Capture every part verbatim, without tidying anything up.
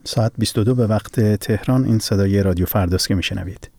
ساعت بیست و دو به وقت تهران. این صدای رادیو فرداست که میشنوید.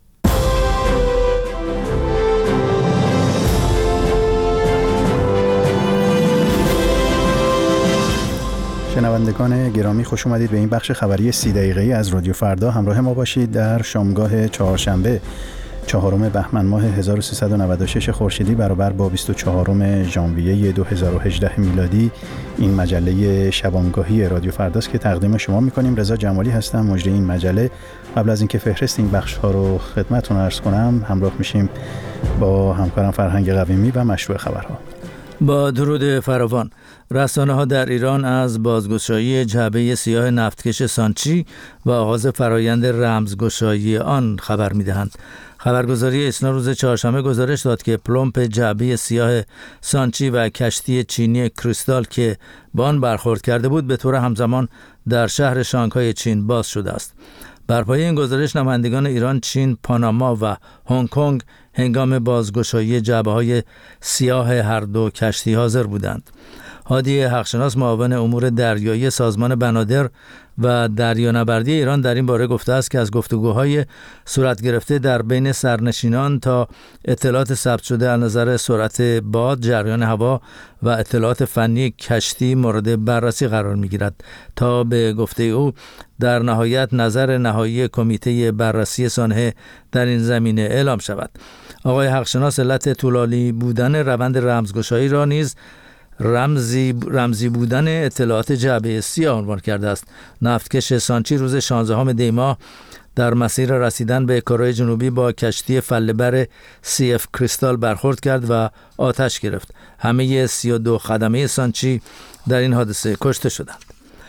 شنوندگان گرامی، خوش اومدید به این بخش خبری سی دقیقه‌ای از رادیو فردا. همراه ما باشید در شامگاه چهارشنبه چهارم بهمن ماه هزار و سیصد و نود و شش خورشیدی برابر با بیست و چهارم ژانویه دو هزار و هجده میلادی. این مجله شبانگاهی رادیو فرداست که تقدیم شما می‌کنیم. رضا جمالی هستم، مجری این مجله. قبل از اینکه فهرست این بخش‌ها رو خدمتتون عرض کنم، همراه میشیم با همکارم فرهنگ قویمی و مشروع خبرها. با درود فراوان، رسانه‌ها در ایران از بازگشایی جعبه سیاه نفتکش سانچی و آغاز فرایند رمزگشایی آن خبر می‌دهند. خبرگزاری اسنا روز چهارشنبه گزارش داد که پلمپ جعبه سیاه سانچی و کشتی چینی کریستال که با آن برخورد کرده بود به طور همزمان در شهر شانگهای چین باز شده است. بر پایه این گزارش نمایندگان ایران، چین، پاناما و هنگ کنگ هنگام بازگشایی جعبه‌های سیاه هر دو کشتی حاضر بودند. هادی حقشناس، معاون امور دریایی سازمان بنادر و دریانوردی ایران، در این باره گفته است که از گفتگوهای صورت گرفته در بین سرنشینان تا اطلاعات ثبت شده از نظر سرعت باد، جریان هوا و اطلاعات فنی کشتی مورد بررسی قرار می‌گیرد تا به گفته او در نهایت نظر نهایی کمیته بررسی سانحه در این زمینه اعلام شود. آقای حقشناس علت طولانی بودن روند رمزگشایی را نیز رمزی رمزی بودن اطلاعات جعبه سیاه عنوان کرده است. نفتکش سانچی روز شانزدهم دی ماه در مسیر رسیدن به کره جنوبی با کشتی فله‌بر سی اف کریستال برخورد کرد و آتش گرفت. همه سی و دو خدمه سانچی در این حادثه کشته شدند.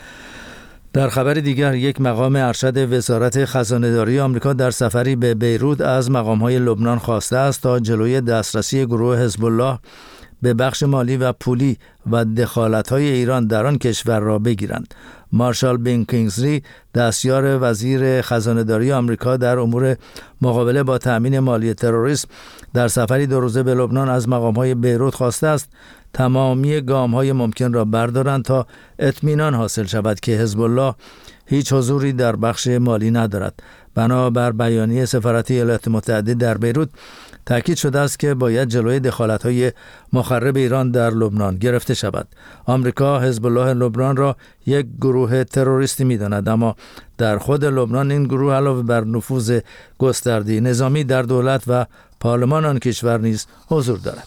در خبر دیگر، یک مقام ارشد وزارت خزانه‌داری آمریکا در سفری به بیروت از مقام‌های لبنان خواسته است تا جلوی دسترسی گروه حزب الله به بخش مالی و پولی و دخالت‌های ایران در آن کشور را بگیرند. مارشال بن کینگزلی، دستیار وزیر خزانه‌داری آمریکا در امور مقابله با تأمین مالی تروریسم، در سفری دو روزه به لبنان از مقام‌های بیروت خواسته است تمامی گام‌های ممکن را بردارند تا اطمینان حاصل شود که حزب الله هیچ حضوری در بخش مالی ندارد. بنابر بیانیه سفارت ایالات متحده در بیروت، تاکید شده است که باید جلوی دخالت‌های مخرب ایران در لبنان گرفته شود. آمریکا حزب الله لبنان را یک گروه تروریستی می‌داند، اما در خود لبنان این گروه علاوه بر نفوذ گسترده نظامی در دولت و پارلمان آن کشور نیز حضور دارد.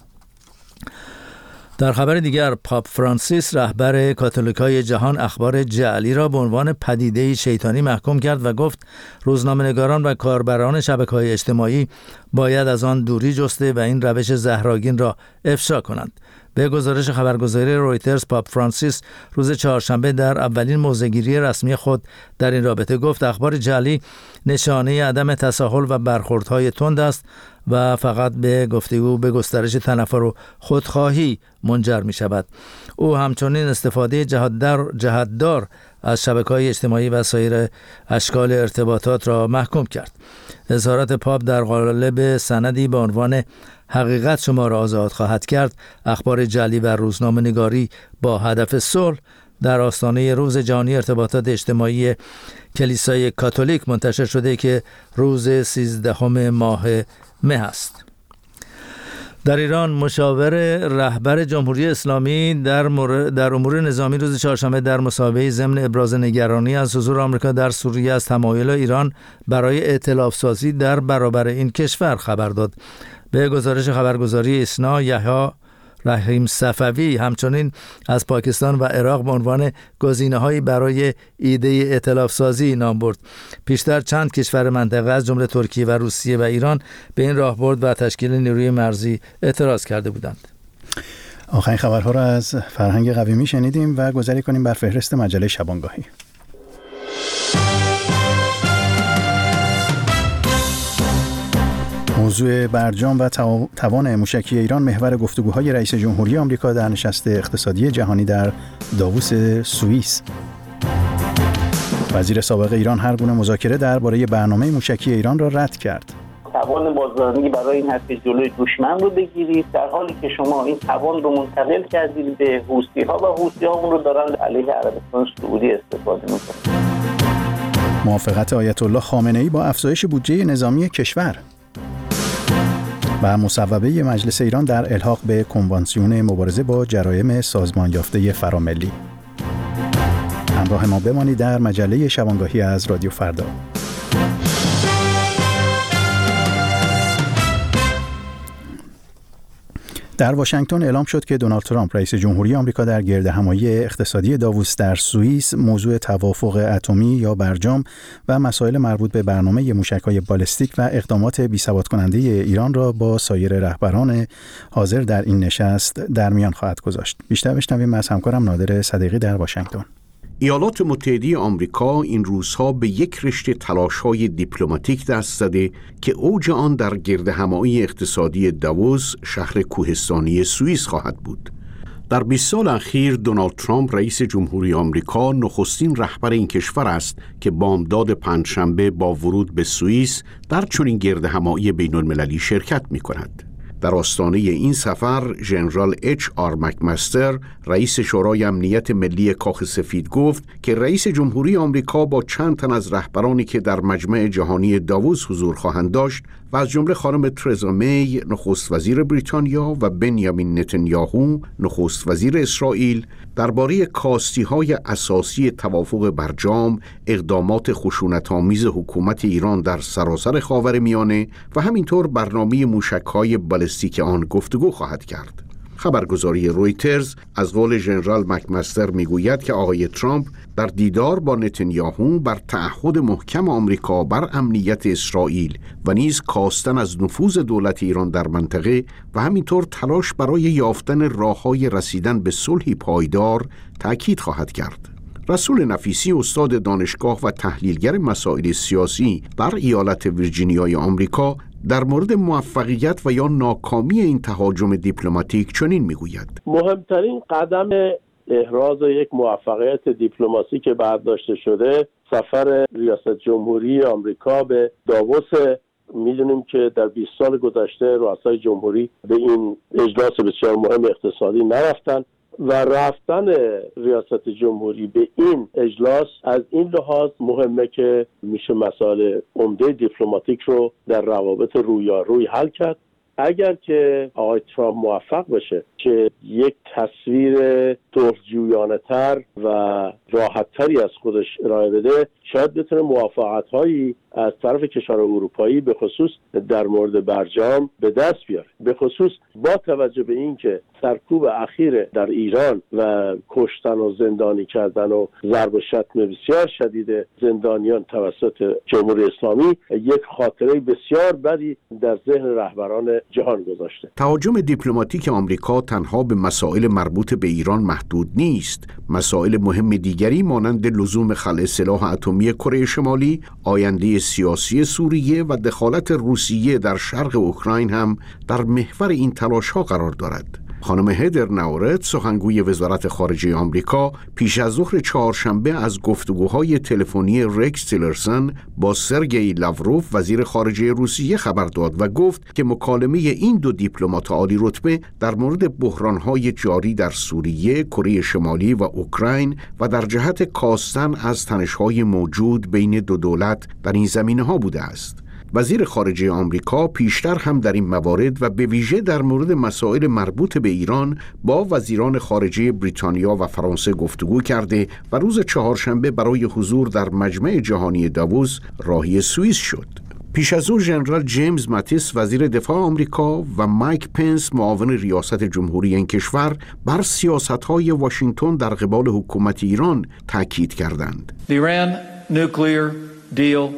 در خبر دیگر، پاپ فرانسیس، رهبر کاتولیکای جهان، اخبار جعلی را به عنوان پدیده شیطانی محکوم کرد و گفت روزنامه‌نگاران و کاربران شبکه‌های اجتماعی باید از آن دوری جسته و این روش زهرآگین را افشا کنند. به گزارش خبرگزاری رویترز، پاپ فرانسیس روز چهارشنبه در اولین موضع‌گیری رسمی خود در این رابطه گفت اخبار جعلی نشانه عدم تساهل و برخوردهای تند است و فقط به گفته او به گسترش تنفر و خودخواهی منجر می شود. او همچنین استفاده جهتدار جهتدار از شبکه‌های اجتماعی و سایر اشکال ارتباطات را محکوم کرد. اظهارات پاپ در قالب سندی به عنوان حقیقت شما را آزاد خواهد کرد، اخبار جعلی و روزنامه‌نگاری با هدف صلح در آستانه روز جهانی ارتباطات اجتماعی کلیسای کاتولیک منتشر شده که روز سیزدهم ماه مه است. در ایران، مشاور رهبر جمهوری اسلامی در, مور... در امور نظامی روز چهارشنبه در مصاحبه ضمن ابراز نگرانی از حضور آمریکا در سوریه از تمایل ایران برای ائتلاف سازی در برابر این کشور خبر داد. به گزارش خبرگزاری اسنا، یحیی رحیم صفوی همچنین از پاکستان و عراق به عنوان گزینه‌هایی برای ایده ائتلاف سازی نام برد. پیشتر چند کشور منطقه از جمله ترکیه و روسیه و ایران به این راهبرد و تشکیل نیروی مرزی اعتراض کرده بودند. آخرین خبرها را از فرهنگ قویمی شنیدیم و گذاری کنیم بر فهرست مجله شبانگاهی. موضوع برجام و توان موشکی ایران محور گفتگوهای رئیس جمهوری آمریکا در نشست اقتصادی جهانی در داووس سوئیس. وزیر سابق ایران هر گونه مذاکره درباره برنامه موشکی ایران را رد کرد. توان بازدارندگی برای این هست که جلوی دشمن رو بگیرید، در حالی که شما این توان رو منتقل کردید به حوثی‌ها و حوثی‌ها اون رو دارن علیه عربستان سعودی استفاده می‌کنن. موافقت آیت الله خامنه‌ای با افزایش بودجه نظامی کشور و مصوبه مجلس ایران در الحاق به کنوانسیون مبارزه با جرایم سازمان یافته فراملی. همراه ما بمانید در مجله شبانگاهی از رادیو فردا. در واشنگتن اعلام شد که دونالد ترامپ رئیس جمهوری آمریکا در گردهمایی اقتصادی داووس در سوئیس موضوع توافق اتمی یا برجام و مسائل مربوط به برنامه موشک‌های بالستیک و اقدامات بی‌ثبات کننده ایران را با سایر رهبران حاضر در این نشست در میان خواهد گذاشت. بیشتر بشنویم از همکارم نادر صدیقی در واشنگتن. ایالات متحده آمریکا این روزها به یک رشته تلاش‌های دیپلماتیک دست زده که اوج آن در گردهمایی اقتصادی داووس، شهر کوهستانی سوئیس خواهد بود. در بیست سال اخیر دونالد ترامپ رئیس جمهوری آمریکا نخستین رهبر این کشور است که بامداد پنجشنبه با ورود به سوئیس در چنین گردهمایی بین‌المللی شرکت می‌کند. در آستانه این سفر ژنرال اچ آر مکمستر رئیس شورای امنیت ملی کاخ سفید گفت که رئیس جمهوری آمریکا با چند تن از رهبرانی که در مجمع جهانی داووس حضور خواهند داشت و از جمله خانم ترزا می نخست وزیر بریتانیا و بنیامین نتانیاهو نخست وزیر اسرائیل درباره کاستی‌های اساسی توافق برجام، اقدامات خشونت‌آمیز حکومت ایران در سراسر خاورمیانه و همینطور برنامه موشک‌های بالستیک آن گفتگو خواهد کرد. خبرگزاری رویترز از قول ژنرال مکمستر میگوید که آقای ترامپ در دیدار با نتانیاهو بر تعهد محکم آمریکا بر امنیت اسرائیل و نیز کاستن از نفوذ دولت ایران در منطقه و همینطور تلاش برای یافتن راه‌های رسیدن به صلحی پایدار تأکید خواهد کرد. رسول نفیسی استاد دانشگاه و تحلیلگر مسائل سیاسی در ایالت ویرجینیای آمریکا در مورد موفقیت و یا ناکامی این تهاجم دیپلماتیک چنین میگوید: مهمترین قدم احراز یک موفقیت دیپلماسی که برداشته شده سفر ریاست جمهوری آمریکا به داووس. میدونیم که در بیست سال گذشته رؤسای جمهوری به این اجلاس بسیار مهم اقتصادی نرفتن و رفتن ریاست جمهوری به این اجلاس از این لحاظ مهمه که میشه مسائل عمده دیپلماتیک رو در روابط رویاروی حل کرد. اگر که آقای ترامپ موفق بشه که یک تصویر صلح‌جویانه تر و راحت تری از خودش ارائه بده، شاید بتونه موافقت هایی از طرف کشورهای اروپایی به خصوص در مورد برجام به دست بیاره، به خصوص با توجه به این که سرکوب اخیر در ایران و کشتن و زندانی کردن و ضرب و شتم بسیار شدید زندانیان توسط جمهوری اسلامی یک خاطره بسیار بدی در ذهن رهبران جهان گذاشته. تهاجم دیپلماتیک آمریکا تنها به مسائل مربوط به ایران محدود نیست. مسائل مهم دیگری مانند لزوم خلع سلاح اتمی کره شمالی، آینده سیاسی سوریه و دخالت روسیه در شرق اوکراین هم در محور این تلاش‌ها قرار دارد. خانم هدر ناورت، سخنگوی وزارت خارجه آمریکا، پیش از ظهر چهارشنبه از گفتگوهای تلفنی رکس تیلرسن با سرگئی لاوروف وزیر خارجه روسیه خبر داد و گفت که مکالمه این دو دیپلمات عالی رتبه در مورد بحران‌های جاری در سوریه، کره شمالی و اوکراین و در جهت کاستن از تنش‌های موجود بین دو دولت در این زمینه‌ها بوده است. وزیر خارجه آمریکا پیشتر هم در این موارد و به ویژه در مورد مسائل مربوط به ایران با وزیران خارجه بریتانیا و فرانسه گفتگو کرده و روز چهارشنبه برای حضور در مجمع جهانی داووس راهی سوئیس شد. پیش از او ژنرال جیمز ماتیس وزیر دفاع آمریکا و مایک پنس معاون ریاست جمهوری این کشور بر سیاست‌های واشنگتن در قبال حکومت ایران تاکید کردند. The Iran nuclear deal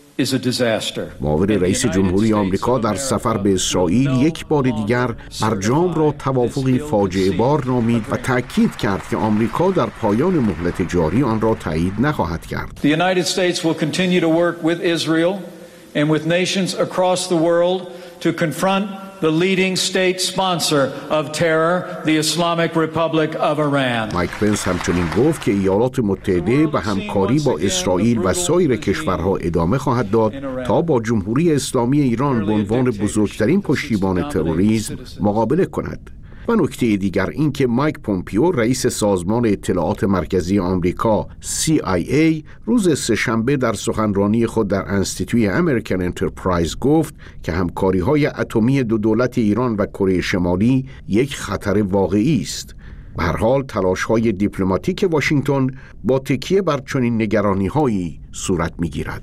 معاون رئیس جمهوری آمریکا در سفر به اسرائیل یک بار دیگر برجام را توافقی فاجعه بار نامید و تأکید کرد که آمریکا در پایان مهلت جاری آن را تایید نخواهد کرد. The United States will continue to work with Israel and with nations across the world to confront the leading state sponsor of terror, the Islamic Republic of Iran. مایک پنس همچنین گفت که ایالات متحده به همکاری با اسرائیل و سایر کشورها ادامه خواهد داد تا با جمهوری اسلامی ایران به عنوان بزرگترین پشتیبان تروریسم مقابله کند. و نکته دیگر این که مایک پومپیو رئیس سازمان اطلاعات مرکزی آمریکا سی آی ای روز سه‌شنبه در سخنرانی خود در انستیتوی امریکن انترپرایز گفت که همکاری‌های اتمی دو دولت ایران و کره شمالی یک خطر واقعی است. به هر حال تلاش‌های دیپلماتیک واشنگتن با تکیه بر چنین نگرانی‌هایی صورت می‌گیرد.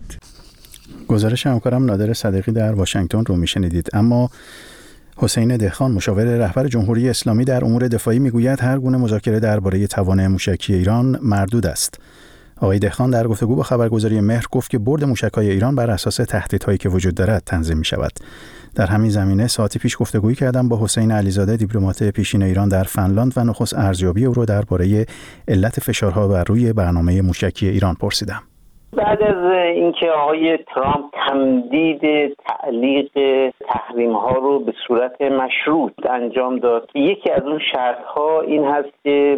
گزارش همکارم نادر صدیقی در واشنگتن رو میشنیدید. اما حسین دهخان مشاور رهبر جمهوری اسلامی در امور دفاعی میگوید هر گونه مذاکره درباره توان موشکی ایران مردود است. آقای دهخان در گفتگو با خبرگزاری مهر گفت که برد موشک‌های ایران بر اساس تهدیدهایی که وجود دارد تنظیم می‌شود. در همین زمینه ساعتی پیش گفتگویی کردم با حسین علیزاده دیپلمات پیشین ایران در فنلاند و نخست ارزیابی او را درباره علت فشارها بر روی برنامه موشکی ایران پرسیدم. بعد از اینکه آقای ترامپ تمدید تعلیق تحریم ها رو به صورت مشروط انجام داد، یکی از اون شرط ها این هست که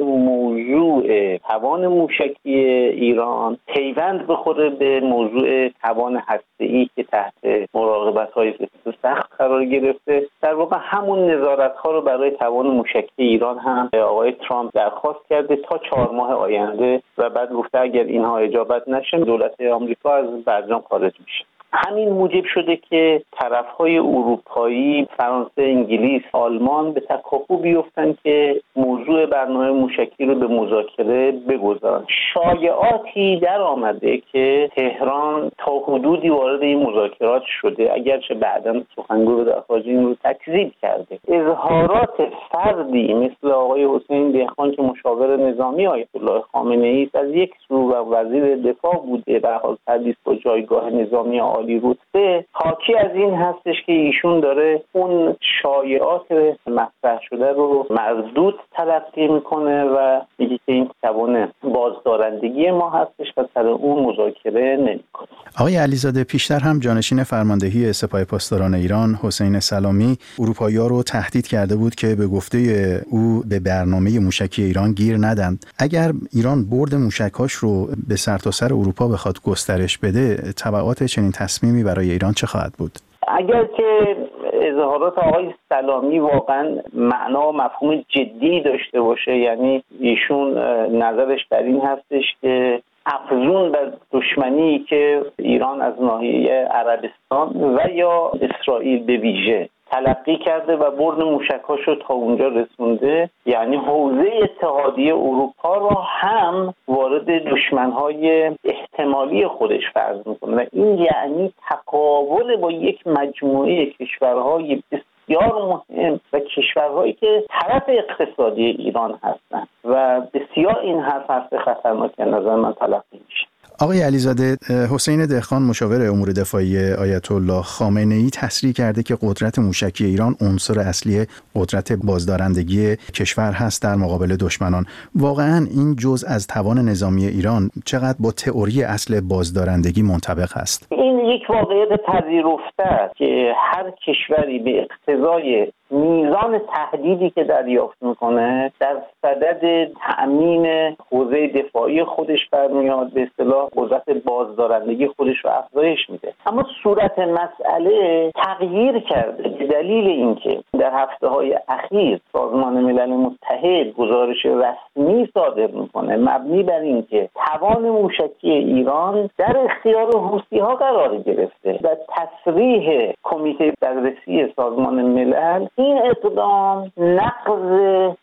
موضوع توان موشکی ایران پیوند بخوره به موضوع توان هسته‌ای که تحت مراقبت های سخت قرار گرفته. در واقع همون نظارت ها رو برای توان موشکی ایران هم آقای ترامپ درخواست کرده تا چهار ماه آینده و بعد گفته اگر اینها اجابت نشه دولت آمریکا از برجام خارج میشه. همین موجب شده که طرف‌های اروپایی، فرانسه، انگلیس، آلمان به تکاپو بیفتن که موضوع برنامه موشکی رو به مذاکره بگذارن. شایعاتی در آمده که تهران تا حدودی وارد این مذاکرات شده، اگرچه بعداً سخنگوی وزارت خارجه این رو تکذیب کرده. اظهارات فردی مثل آقای حسین دهخان که مشاور نظامی آیت الله خامنه‌ای است از یک سو و وزیر دفاع بوده و حال حدیث با جایگاه نظامی عالی رتبه، حاکی از این هستش که ایشون داره اون شایعات مطرح شده رو مردود تلقی میکنه و میگه که این توان بازدارندگی ما هستش و سر اون مذاکره نمیکنه. آقای علیزاده، پیشتر هم جانشین فرماندهی سپاه پاسداران ایران حسین سلامی اروپایی‌ها رو تهدید کرده بود که به گفته او به برنامه موشکی ایران گیر ندند. اگر ایران برد موشک‌هاش رو به سرتاسر اروپا بخواد گسترش بده، تبعات چنین تصمیمی برای ایران چه خواهد بود؟ اگر که اظهارات آقای سلامی واقعا معنا و مفهوم جدی داشته باشه، یعنی ایشون نظرش در این هستش که افزون بر دشمنی که ایران از ناحیه عربستان و یا اسرائیل به ویژه تلقی کرده و برد موشکاشو تا اونجا رسونده، یعنی حوزه اتحادیه اروپا را هم وارد دشمنهای احتمالی خودش فرض میکنه و این یعنی تقابل با یک مجموعه کشورهای بسیار مهم و کشورهایی که طرف اقتصادی ایران هستند و بسیار این حرف هست خطرناک نظر من تلقی میشه. آقای علیزاده، حسین دهخان مشاور امور دفاعی آیت الله خامنه‌ای تصریح کرده که قدرت موشکی ایران عنصر اصلی قدرت بازدارندگی کشور هست در مقابل دشمنان. واقعاً این جزء از توان نظامی ایران چقدر با تئوری اصل بازدارندگی منطبق است؟ این یک واقعیت پذیرفته است که هر کشوری به اقتضای میزان تهدیدی که دریافت میکنه در صدد تأمین حوزه دفاعی خودش برمیاد، به اصطلاح قدرت بازدارندگی خودش رو افزایش میده. اما صورت مسئله تغییر کرده به دلیل اینکه در هفته‌های اخیر سازمان ملل متحد گزارش رسمی صادر میکنه مبنی بر اینکه توان موشکی ایران در اختیار حوثی‌ها قرار گرفته و تصریح کمیته بررسی سازمان ملل این اقدام نقض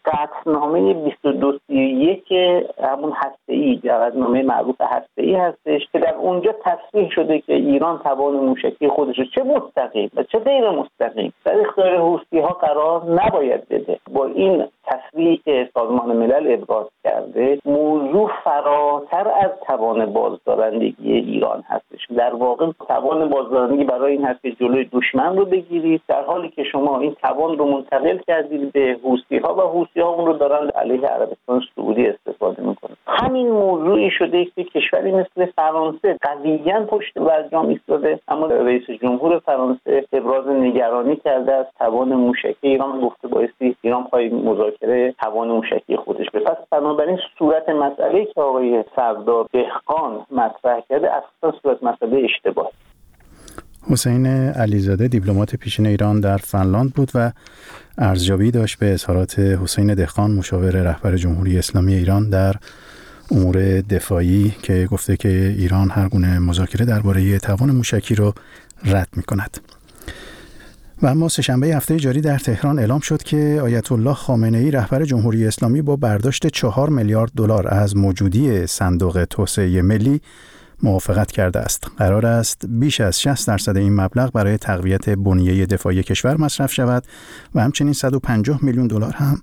قطعنامه بیست و دو سی و یک همون هسته‌ای، قطعنامه معروف هسته‌ای هستش که در اونجا تصریح شده که ایران توان موشکی خودش رو چه مستقیم و چه غیر مستقیم در اختیار حوثی‌ها قرار نباید بده. با این تصریحی که سازمان ملل ابراز کرده موضوع فراتر از توان بازدارندگی ایران هستش. در واقع توان بازدارندگی برای این هست که جلوی دشمن رو بگیرید، در حالی که شما این توان رو منتقل کردید به حوثی‌ها و حوثی‌ها اون رو دارن علیه عربستان سعودی استفاده میکنن. همین موضوعی شده که کشوری مثل فرانسه قویاً پشت برجام ایستاده، اما رئیس جمهور فرانسه ابراز نگرانی کرده از توان موشکی ایران، گفته بایستی ایران پای مذاکره توان موشکی خودش به پس. بنابراین صورت مسئله که آقای سردار دهخان مطرح کرده اصلا صورت مسئله اشتباه. حسین علیزاده دیپلمات پیشین ایران در فنلاند بود و ارزیابی داشت به اظهارات حسین دهقان مشاور رهبر جمهوری اسلامی ایران در امور دفاعی که گفته که ایران هر گونه مذاکره درباره توان موشکی رو رد می‌کند. و اما سه‌شنبه هفته جاری در تهران اعلام شد که آیت الله خامنه‌ای رهبر جمهوری اسلامی با برداشت چهار میلیارد دلار از موجودی صندوق توسعه ملی موافقت کرده است. قرار است بیش از شصت درصد این مبلغ برای تقویت بنیه دفاعی کشور مصرف شود و همچنین صد و پنجاه میلیون دلار هم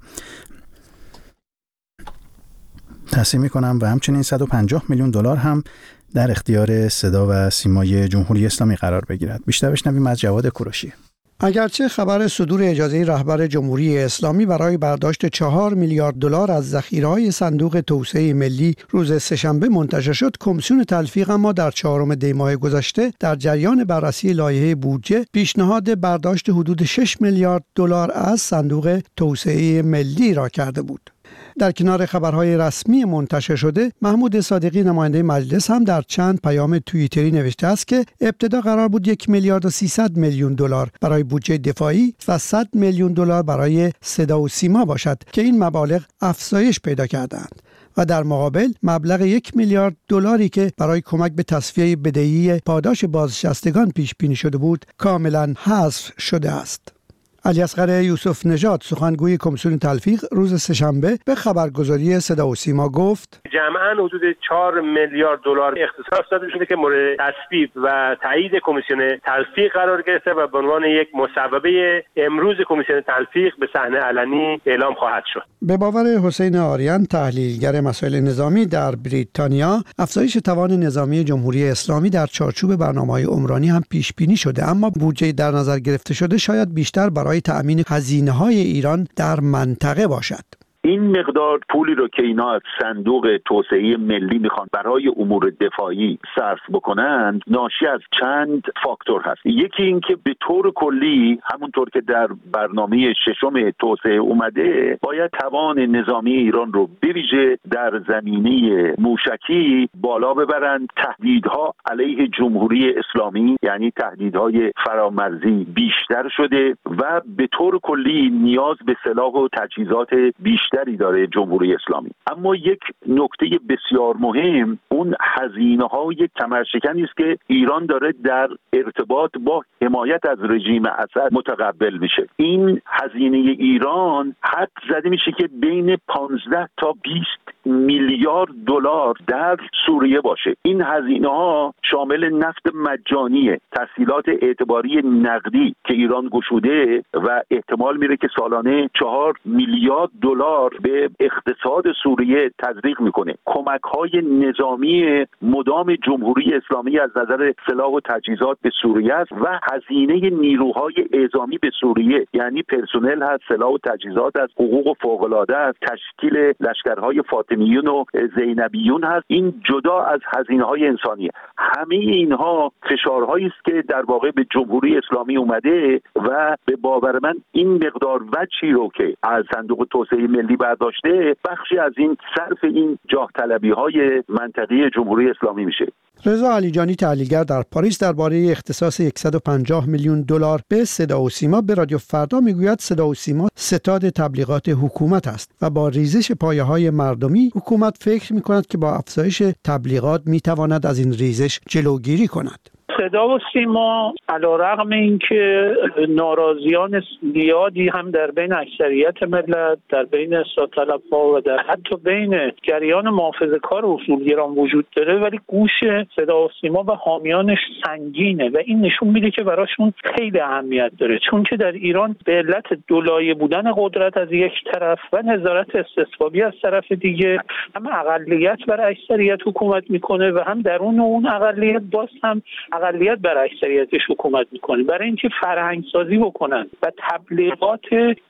تصحیح می‌کنم و همچنین صد و پنجاه میلیون دلار هم در اختیار صدا و سیمای جمهوری اسلامی قرار بگیرد. بیشتر بشنویم از جواد کوروشی. اگرچه خبر صدور اجازه رهبر جمهوری اسلامی برای برداشت چهار میلیارد دلار از ذخیره‌های صندوق توسعه ملی روز سه‌شنبه منتشر شد، کمیسیون تلفیق اما در چهارم دی ماه گذشته در جریان بررسی لایحه بودجه پیشنهاد برداشت حدود شش میلیارد دلار از صندوق توسعه ملی را کرده بود. در کنار خبرهای رسمی منتشر شده، محمود صادقی نماینده مجلس هم در چند پیام توییتری نوشته است که ابتدا قرار بود یک میلیارد و سیصد میلیون دلار برای بودجه دفاعی و صد میلیون دلار برای صدا و سیما باشد که این مبالغ افزایش پیدا کردند و در مقابل مبلغ یک میلیارد دلاری که برای کمک به تصفیه بدهی پاداش بازنشستگان پیش بینی شده بود کاملا حذف شده است. علیاصغر یوسف نژاد سخنگوی کمیسیون تلفیق روز سه‌شنبه به خبرگزاری صدا و سیما گفت جمعاً حدود چهار میلیارد دلار اختصاص داده شده که مورد تصویب و تایید کمیسیون تلفیق قرار گرفته و به عنوان یک مصوبه امروز کمیسیون تلفیق به صحنه علنی اعلام خواهد شد. به باور حسین آریان تحلیلگر مسائل نظامی در بریتانیا، افزایش توان نظامی جمهوری اسلامی در چارچوب برنامه‌های عمرانی هم پیش بینی شده، اما بودجه در نظر گرفته شده شاید بیشتر برای تأمین هزینه‌های ایران در منطقه باشد. این مقدار پولی رو که اینا از صندوق توسعه ملی میخوان برای امور دفاعی صرف بکنند ناشی از چند فاکتور هست. یکی این که به طور کلی همونطور که در برنامه ششم توسعه اومده باید توان نظامی ایران رو بویژه در زمینه موشکی بالا ببرند. تهدیدها علیه جمهوری اسلامی یعنی تهدیدهای فرامرزی بیشتر شده و به طور کلی نیاز به سلاح و تجهیزات بیشتر داره جمهوری اسلامی. اما یک نکته بسیار مهم اون هزینه‌های کمرشکنی است که ایران داره در ارتباط با حمایت از رژیم اسد متقبل میشه. این هزینه ایران حد زده میشه که بین پانزده تا بیست میلیارد دلار در سوریه باشه. این هزینه‌ها شامل نفت مجانی، تسهیلات اعتباری نقدی که ایران گشوده و احتمال میره که سالانه چهار میلیارد دلار به اقتصاد سوریه تزریق میکنه. کمک‌های نظامی مدام جمهوری اسلامی از نظر سلاح و تجهیزات به سوریه است و هزینه نیروهای اعزامی به سوریه یعنی پرسنل هست، سلاح و تجهیزات است، حقوق فوق‌العاده است، تشکیل لشکرهای فاطمیون و زینبیون هست. این جدا از هزینه‌های انسانی. همه اینها فشارهایی است که در واقع به جمهوری اسلامی اومده و به باور من این مقدار وجهی رو که از صندوق توسعه ملی برداشته بخشی از این صرف این جاه طلبی های منطقی جمهوری اسلامی میشه. رضا علیجانی تحلیلگر در پاریس درباره اختصاص صد و پنجاه میلیون دلار به صدا و سیما به رادیو فردا میگوید صدا و سیما ستاد تبلیغات حکومت است و با ریزش پایه‌های مردمی حکومت فکر می‌کند که با افزایش تبلیغات می‌تواند از این ریزش جلوگیری کند. صدا و سیما علیرغم اینکه ناراضیان زیادی هم در بین اکثریت ملت، در بین اصلاح طلب‌ها و در حتی بین جریان محافظه‌کار اصولگران وجود داره، ولی گوش صدا و سیما و حامیانش سنگینه و این نشون میده که براشون خیلی اهمیت داره، چون که در ایران به علت دولایه بودن قدرت از یک طرف و نظارت استثبابی از طرف دیگه هم اقلیت بر اکثریت حکومت میکنه و هم درون اون اقلیت باز هم اقلیت بر اکثریتش حکومت میکنه. برای اینکه فرهنگ سازی بکنن و تبلیغات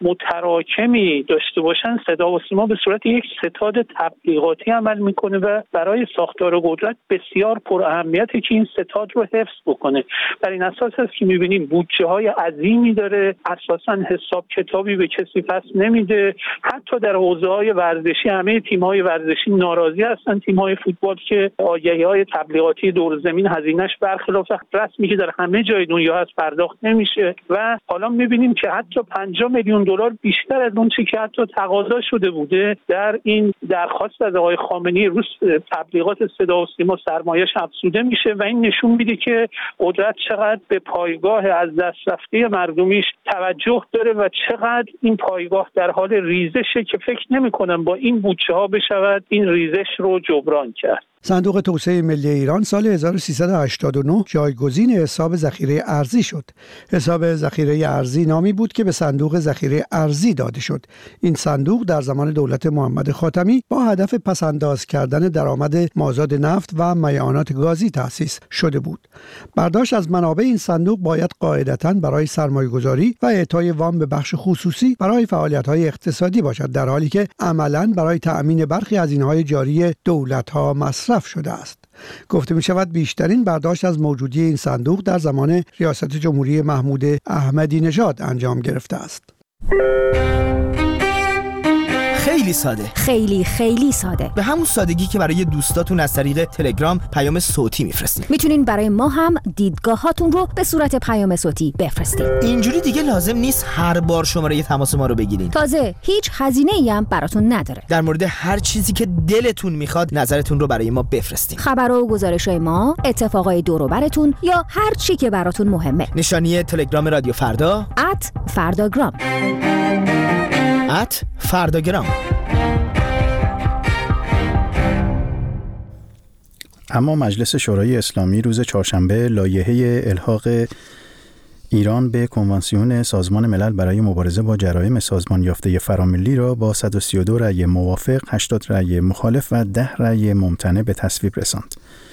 متراکمی داشته باشن، صدا و سیما به صورت یک ستاد تبلیغاتی عمل میکنه و برای ساختار قدرت بسیار پر اهمیته که این ستاد رو حفظ بکنه. بر این اساس است که میبینیم بودجه های عظیمی داره، اساسا حساب کتابی به کسی پس نمیده. حتی در حوزه های ورزشی همه تیم های ورزشی ناراضی هستن، تیم های فوتبال که آگهی های تبلیغاتی دور زمین هزینه‌اش برخلاف رسمی که در همه جای دنیا هست پرداخت نمیشه و حالا میبینیم که حتی پنجاه میلیون دلار بیشتر از اون چیزی که حتی تقاضا شده بوده در این درخواست از آقای خامنه‌ای روز تبلیغات صدا و سیما سرمایه‌اش افزوده میشه و این نشون میده که قدرت چقدر به پایگاه از دست رفته مردمیش توجه داره و چقدر این پایگاه در حال ریزشه که فکر نمی‌کنم با این بودجه ها بشود این ریزش رو جبران کرد. صندوق توسعه ملی ایران سال هزار و سیصد و هشتاد و نه جایگزین حساب ذخیره ارزی شد. حساب ذخیره ارزی نامی بود که به صندوق ذخیره ارزی داده شد. این صندوق در زمان دولت محمد خاتمی با هدف پس‌انداز کردن درآمد مازاد نفت و معیانات گازی تأسیس شده بود. برداشت از منابع این صندوق باید قاعدتاً برای سرمایه‌گذاری و اعطای وام به بخش خصوصی برای فعالیت‌های اقتصادی باشد، در حالی که عملاً برای تأمین برخی هزینه‌های جاری دولت‌ها مصرف شده است. گفته می شود بیشترین برداشت از موجودی این صندوق در زمان ریاست جمهوری محمود احمدی نژاد انجام گرفته است. خیلی ساده، خیلی خیلی ساده، به همون سادگی که برای دوستاتون از طریق تلگرام پیام صوتی میفرستین. میتونین برای ما هم دیدگاهاتون رو به صورت پیام صوتی بفرستین. اینجوری دیگه لازم نیست هر بار شماره تماس ما رو بگیرین. تازه هیچ هزینه‌ای هم براتون نداره. در مورد هر چیزی که دلتون میخواد نظرتون رو برای ما بفرستین. خبر و گزارش‌های ما، اتفاقای دور و براتون یا هر چی که براتون مهمه. نشانی تلگرام رادیو فردا ات فرداگرام ات فرداگرام. اما مجلس شورای اسلامی روز چهارشنبه لایحه الحاق ایران به کنوانسیون سازمان ملل برای مبارزه با جرایم سازمان یافته فراملی را با صد و سی و دو رأی موافق، هشتاد رأی مخالف و ده رأی ممتنع به تصویب رساند.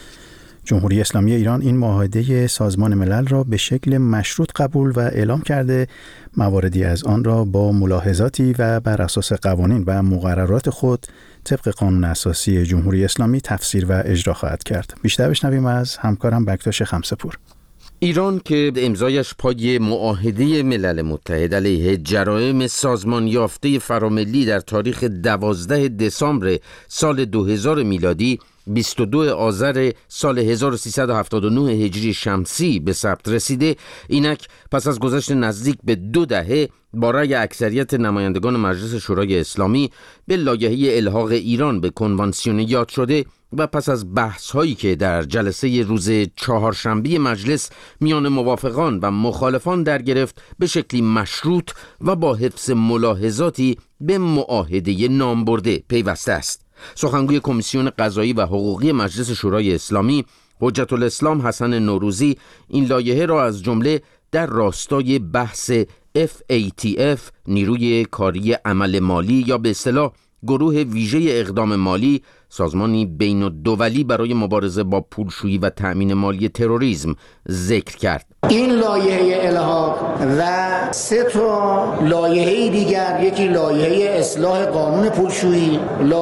جمهوری اسلامی ایران این معاهده سازمان ملل را به شکل مشروط قبول و اعلام کرده، مواردی از آن را با ملاحظاتی و بر اساس قوانین و مقررات خود طبق قانون اساسی جمهوری اسلامی تفسیر و اجرا خواهد کرد. بیشتر بشنویم از همکارم بکتاش خمسه‌پور. ایران که امضایش پای معاهده ملل متحد علیه جرایم سازمان یافته فراملی در تاریخ دوازده دسامبر سال دو هزار میلادی بیست و دو آذر سال هزار و سیصد و هفتاد و نه هجری شمسی به ثبت رسیده، اینک پس از گذشت نزدیک به دو دهه با رأی اکثریت نمایندگان مجلس شورای اسلامی به لایحه الحاق ایران به کنوانسیون یاد شده و پس از بحث هایی که در جلسه روز چهارشنبه مجلس میان موافقان و مخالفان در گرفت، به شکلی مشروط و با حفظ ملاحظاتی به معاهده نام برده پیوسته است. سخنگوی کمیسیون قضایی و حقوقی مجلس شورای اسلامی حجت الاسلام حسن نوروزی این لایحه را از جمله در راستای بحث اف ای تی اف نیروی کاری عمل مالی یا به اصطلاح گروه ویژه اقدام مالی، سازمانی بین الدولی برای مبارزه با پولشویی و تأمین مالی تروریسم ذکر کرد. این لایحه الحاق و سه تا لایحه دیگر، یکی لایحه اصلاح قانون پولشویی،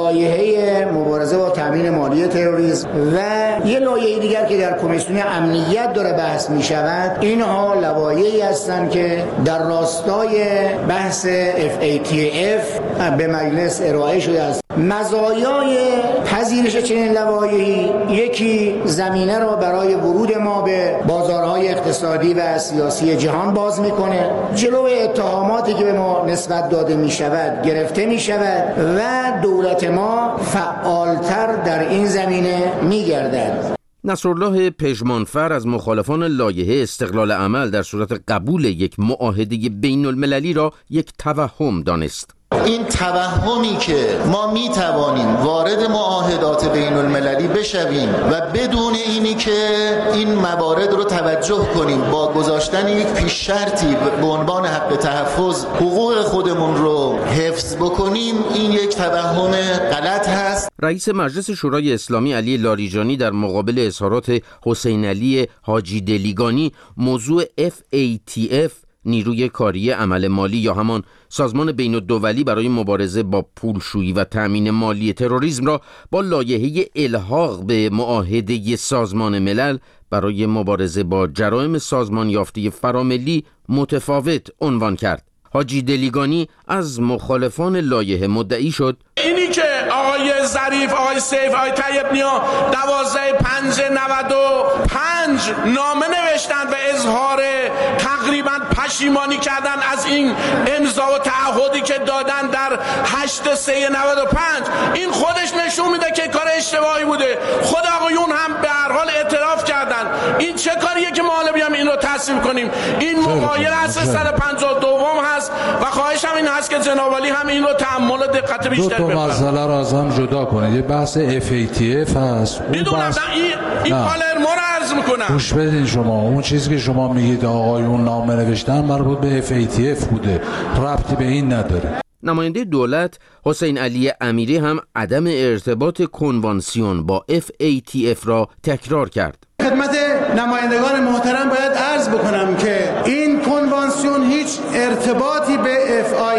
لایحه مبارزه با تأمین مالی تروریسم و یه لایحه دیگر که در کمیسیون امنیت داره بحث می شود، اینها لوایحی هستند که در راستای بحث اف ای تی اف به مجلس ارائه شده است. مزایای پذیرش چنین لوایحی، یکی زمینه را برای ورود ما به بازارهای اقتصادی و سیاسی جهان باز میکنه، جلو اتهاماتی که به ما نسبت داده می شود گرفته می شود و دولت ما فعالتر در این زمینه می گردد. نصرالله پژمانفر از مخالفان لایحه استقلال عمل در صورت قبول یک معاهده بین المللی را یک توهم دانست. این توهمی که ما می توانیم وارد معاهدات بین المللی بشویم و بدون اینی که این موارد رو توجه کنیم با گذاشتن یک پیش شرطی به عنوان حق تحفظ حقوق خودمون رو حفظ بکنیم، این یک توهم غلط هست. رئیس مجلس شورای اسلامی علی لاریجانی در مقابل اظهارات حسین علی حاجی دلیگانی موضوع اف ای تی اف نیروی کاری عمل مالی یا همان سازمان بین الدولی برای مبارزه با پولشویی و تأمین مالی تروریسم را با لایحه الحاق به معاهده سازمان ملل برای مبارزه با جرایم سازمان یافته فراملی متفاوت عنوان کرد. حاجی دلیگانی از مخالفان لایحه مدعی شد اینی که آقای ظریف، آقای سیف، آقای طیب نیا دوازده پنج نود و پنج نامه نوشتن و اظهار تقریبا پشیمانی کردن از این امضا و تعهدی که دادن در هشت سه نود و پنج. این خودش نشون میده که کار اشتباهی بوده. خود آقایون هم به هر حال اعتراف کردن. این چه کاریه که ما حالا بیام این رو تصویب کنیم؟ این مغایر اصل صد و پنجاه و دو هست و خواهشم این هست که جناب عالی هم این رو تأمل و دقت بیشتر دو تا مسئله رو از هم جدا کنید. یه بحث اف ای تی اف هست. میدونم بحث... این این پالرمو رو عرض میکنم. گوش بدین شما. اون چیزی که شما میگید آقایون نامه نوشتن مربوط به اف ای تی اف بوده، ربطی به این نداره. نماینده دولت حسین علی امیری هم عدم ارتباط کنوانسیون با اف ای تی اف را تکرار کرد. خدمت نمایندگان محترم باید عرض بکنم که این کنوانسیون هیچ ارتباطی به اف آی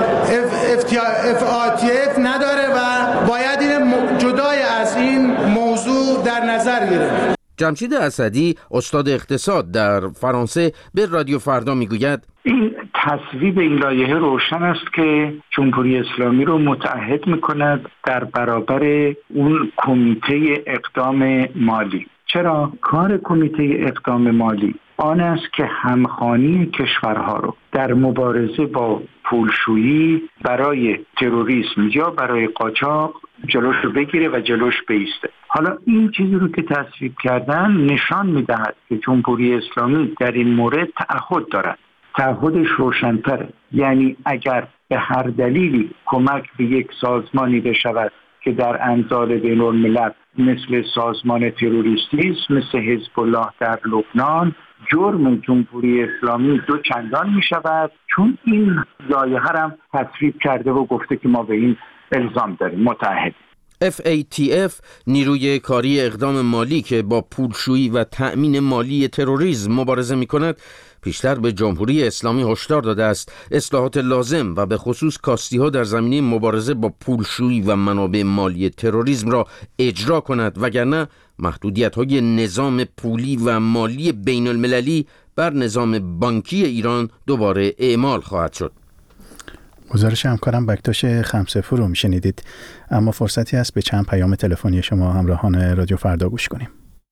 اف تی اف نداره و باید این جدای از این موضوع در نظر گرفت. جمشید اسدی استاد اقتصاد در فرانسه به رادیو فردا میگوید این تصویب این لایحه روشن است که جمهوری اسلامی رو متعهد میکند در برابر اون کمیته اقدام مالی. چرا؟ کار کمیته اقدام مالی آن است که همخوانی کشورها رو در مبارزه با پولشویی برای تروریسم یا برای قاچاق جلوش رو بگیره و جلوش بیسته. حالا این چیزی رو که تصویب کردن نشان میدهد که جمهوری اسلامی در این مورد تعهد دارد. تعهدش روشن‌تره. یعنی اگر به هر دلیلی کمک به یک سازمانی بشود که در انظار بین الملل مثل سازمان تروریستی است، مثل حزب الله در لبنان، جرم جمهوری اسلامی دو چندان می شود، چون این لایحه هم تصویب کرده و گفته که ما به این الزام داریم، متعهد. اف ای تی اف نیروی کاری اقدام مالی که با پولشویی و تأمین مالی تروریسم مبارزه می کند پیشتر به جمهوری اسلامی هشدار داده است اصلاحات لازم و به خصوص کاستی‌ها در زمینه مبارزه با پولشویی و منابع مالی تروریسم را اجرا کند، وگرنه محدودیت‌های نظام پولی و مالی بین المللی بر نظام بانکی ایران دوباره اعمال خواهد شد. گزارش همکارم بکتاش خمسفور رو میشنیدید، اما فرصتی هست به چند پیام تلفنی شما همراهان رادیو فردا گوش کنیم.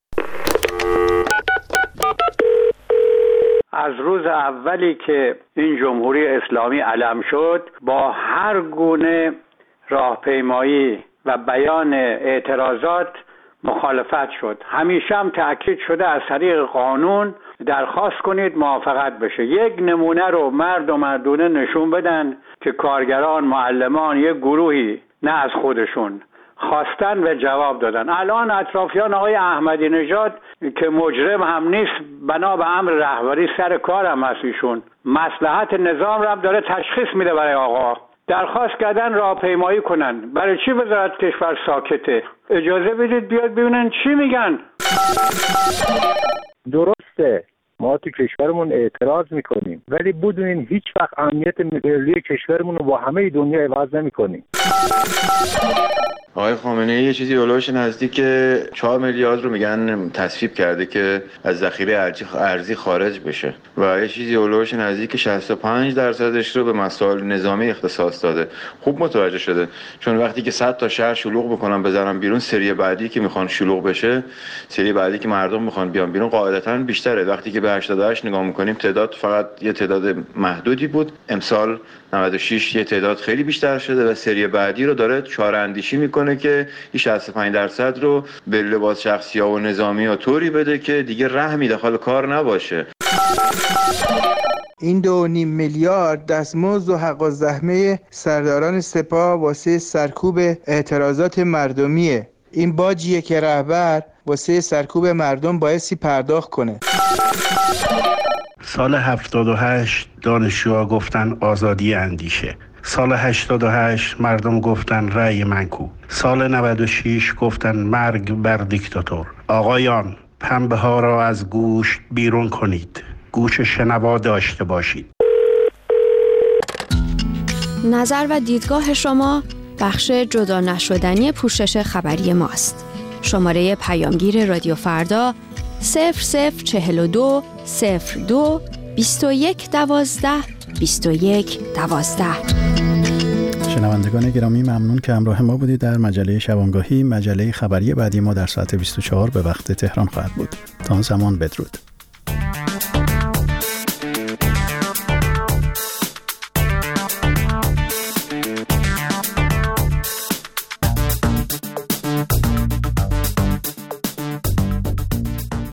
از روز اولی که این جمهوری اسلامی علم شد با هر گونه راهپیمایی و بیان اعتراضات مخالفت شد. همیشه هم تأکید شده از طریق قانون درخواست کنید موافقت بشه. یک نمونه رو مرد و مردونه نشون بدن که کارگران، معلمان، یک گروهی نه از خودشون خواستن و جواب دادن. الان اطرافیان آقای احمدی نژاد که مجرم هم نیست، بنا به امر رهبری سر کار هم هست، ایشون مصلحت نظام رو هم داره تشخیص میده برای آقا. درخواست کردن راهپیمایی کنن. برای چی وزارت کشور ساکته؟ اجازه بدید بیاد ببینن چی میگن. درسته ما تو کشورمون اعتراض میکنیم، ولی بدونین هیچ وقت امنیت ملی کشورمون رو با همه دنیا عوض نمیکنیم. آقای خامنه‌ای یه چیزی اولوش نزدیک چهار میلیارد رو میگن تصویب کرده که از ذخیره ارزی خارج بشه و یه چیزی اولوش نزدیک شصت و پنج درصدش رو به مسائل نظامی اختصاص داده. خوب متوجه شده، چون وقتی که صد تا شهر شلوغ بکنن بذارن بیرون، سری بعدی که میخوان شلوغ بشه، سری بعدی که مردم میخوان بیان بیرون قاعدتاً بیشتره. وقتی که به هشتاد و هشت نگاه میکنیم تعداد فقط یه تعداد محدودی بود، امسال نود و شش یه تعداد خیلی بیشتر شده و سری بعدی رو داره چاره اندیشی میکنه که این شصت و پنج درصد رو به لباس شخصی‌ها و نظامی ها طوری بده که دیگه رحمی داخل کار نباشه. این دو نیم میلیارد دستمزد و حق الزحمه سرداران سپاه واسه سرکوب اعتراضات مردمیه. این باجیه که رهبر واسه سرکوب مردم بایستی پرداخت کنه. سال هفتاد و هشت دانشجوها گفتن آزادی اندیشه. سال هشتاد و هشت مردم گفتن رأی منکو. سال نود و شش گفتن مرگ بر دیکتاتور. آقایان، پنبه ها را از گوش بیرون کنید. گوش شنوا داشته باشید. نظر و دیدگاه شما بخش جدا نشدنی پوشش خبری ماست. شماره پیامگیر رادیو فردا صفر صفر چهل و دو صفر دو بیست و یک دوازده بیست و یک دوازده. شنوندگان گرامی ممنون که همراه ما بودید در مجله شبانگاهی. مجله خبری بعدی ما در ساعت بیست و چهار به وقت تهران خواهد بود. تا آن زمان بدرود.